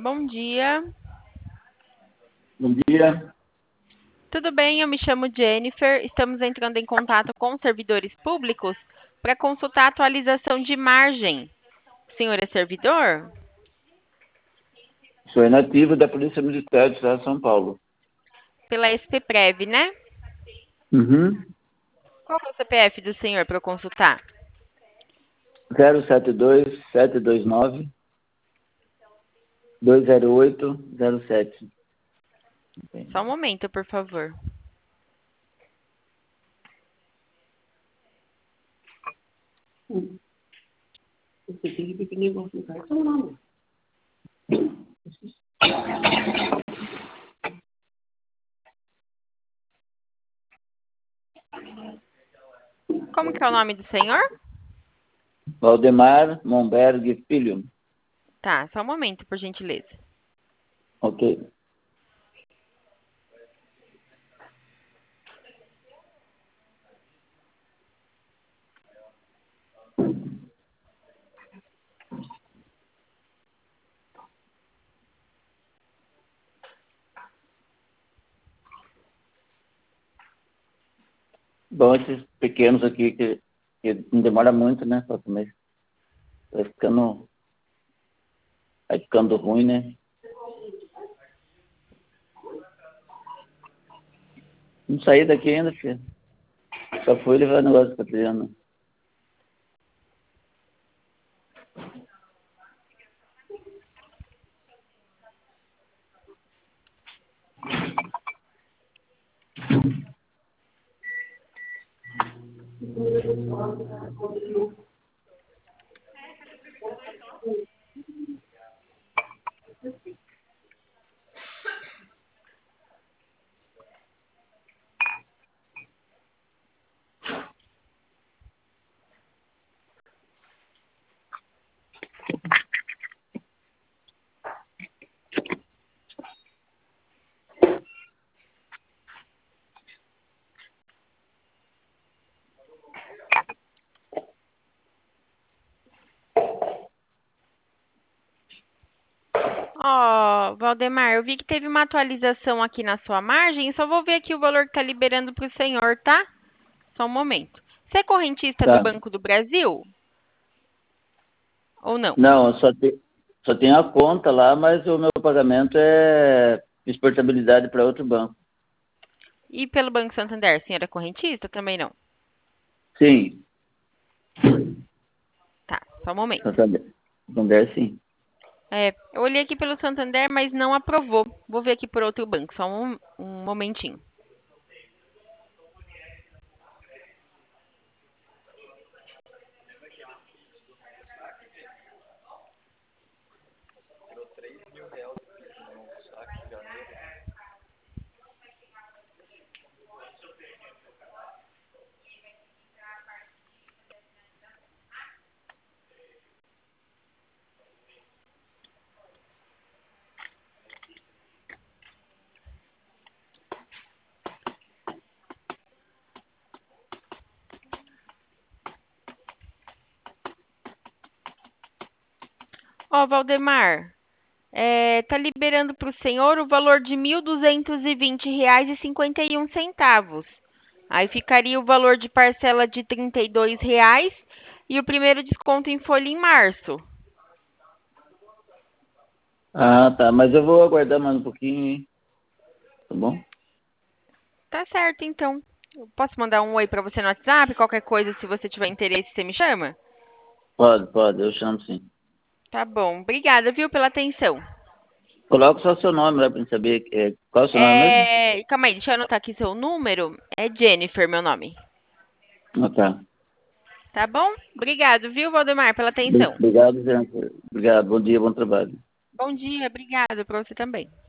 Bom dia. Bom dia. Tudo bem? Eu me chamo Jennifer. Estamos entrando em contato com os servidores públicos para consultar a atualização de margem. O senhor é servidor? Sou nativo da Polícia Militar do Estado de São Paulo. Pela SPPrev, né? Uhum. Qual é o CPF do senhor para eu consultar? 072-729-208-07. Só um momento, por favor. Você tem que definir o nosso cartão, não. Como que é o nome do senhor? Valdemar Momberg Filho. Tá, só um momento, por gentileza. Ok. Bom, esses pequenos aqui que não demora muito, né? Só que mas vai ficando ruim, né? Não saí daqui ainda, filho. Só fui levar o negócio para Adriana. Ó, Valdemar, eu vi que teve uma atualização aqui na sua margem. Só vou ver aqui o valor que está liberando para o senhor, tá? Só um momento. Você é correntista do Tá. Banco do Brasil? Ou não? Não, só tem a conta lá, mas o meu pagamento é exportabilidade para outro banco. E pelo Banco Santander, a senhora é correntista? Também não. Sim, Tá, só um momento. Santander sim. Eu olhei aqui pelo Santander, mas não aprovou. Vou ver aqui por outro banco, só um momentinho. Ó, Valdemar, tá liberando para o senhor o valor de R$ 1.220,51. Aí ficaria o valor de parcela de R$ 32 e o primeiro desconto em folha em março. Ah, tá. Mas eu vou aguardar mais um pouquinho, hein? Tá bom? Tá certo, então. Eu posso mandar um oi para você no WhatsApp? Qualquer coisa, se você tiver interesse, você me chama? Pode. Eu chamo sim. Tá bom. Obrigada, viu, pela atenção. Coloca só seu nome lá pra gente saber qual é o seu nome mesmo? Calma aí, deixa eu anotar aqui seu número. É Jennifer, meu nome. Ah, tá. Tá bom? Obrigado, viu, Valdemar, pela atenção. Obrigado, gente. Obrigado. Bom dia, bom trabalho. Bom dia, obrigado para você também.